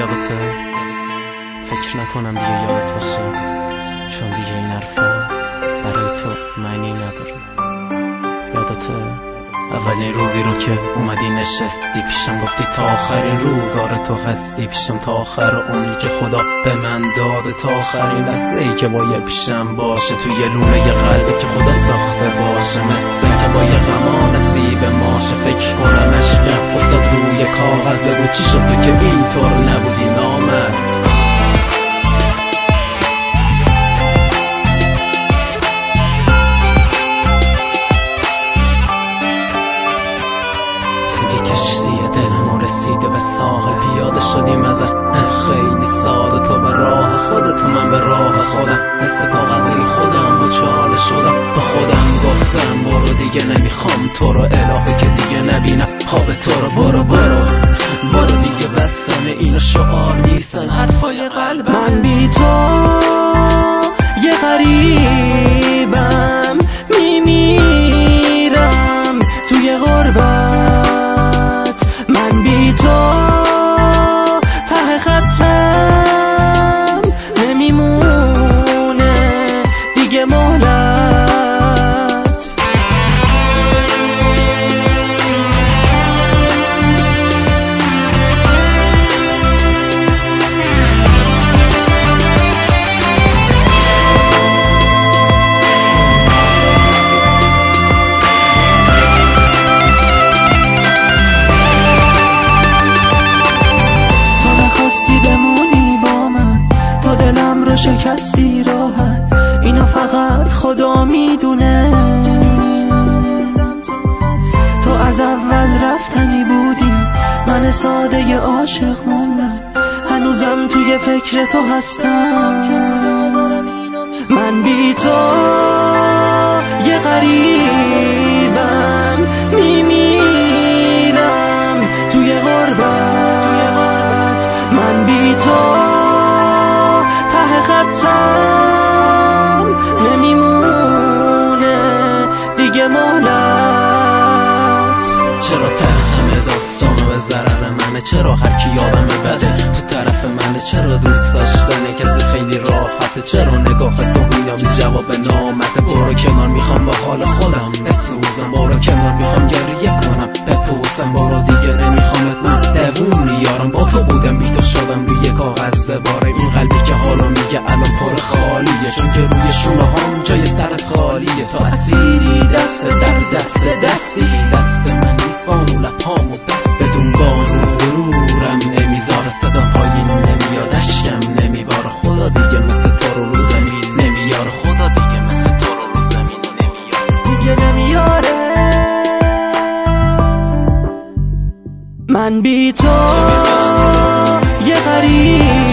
یادته؟ فکر نکنم دیگه یادت باشه، چون دیگه این حرفا برای تو معنی نداره. یادته اولین روزی رو که اومدی نشستی پیشم، گفتی تا آخرین روز آره تو هستی پیشم، تا آخر اونی که خدا به من داده، تا آخرین لحظه‌ای که باید پیشم باشه، توی لونه قلبی که خدا ساخته باشه، مثل که با یه غما نصیب ماشه. فکر کنم عشقم افتاد روی کاغذ، بگو چی شد تو که اینطور نبودی نامرد. رسیده به ساحل، پیاده شدیم ازش خیلی ساده، تو به راه خودت و من به راه خودم، مثل کاغذی خودم و چاله شدم. به خودم گفتم برو دیگه نمیخوام تو رو، الهی که دیگه نبینم خواب تو رو. برو برو برو دیگه بسم اینا شعار نیستن حرفای قلبم. من بی تو یه غریبم، میمیرم توی غربت. من بی تو ته خطم نمیمونه دیگه مهلت. شکستی راحت، اینا فقط خدا میدونه. تو از اول رفتنی بودی، من ساده عاشق موندم، هنوزم توی فکر تو هستم. من بی تو یه غریبم، میمیرم توی غربت. من بی تو خطم نمیمونه دیگه مهلت. چرا همه داستانو به ضرر منه؟ چرا هر کی یادم بده تو طرف منه؟ چرا دوست داشتن کسی خیلی راحته؟ چرا نگاه تو میدم جواب نامده؟ برو کنار میخوام با حال خودم بسوزم، برو کنار میخوام گریه کنم بپوسم، برو دیگه نمیخوامت من دوون میارم. با تو بودم بی تو شدم روی کاغذ بباره، این قلبی که حالا میگه الان پر خالیه، چون که روی شونه هم جای سرت خالیه. تو اسیری دست در دست دستی، دست من نیست بانو لپامو بس بدون بانو غرورم نمیذاره، صدا پایین نمیاد اشکم نمیباره، خدا دیگه مثل تو رو زمین نمیاره، خدا دیگه مثل تو رو زمین نمیاره. من بی تو یه غریب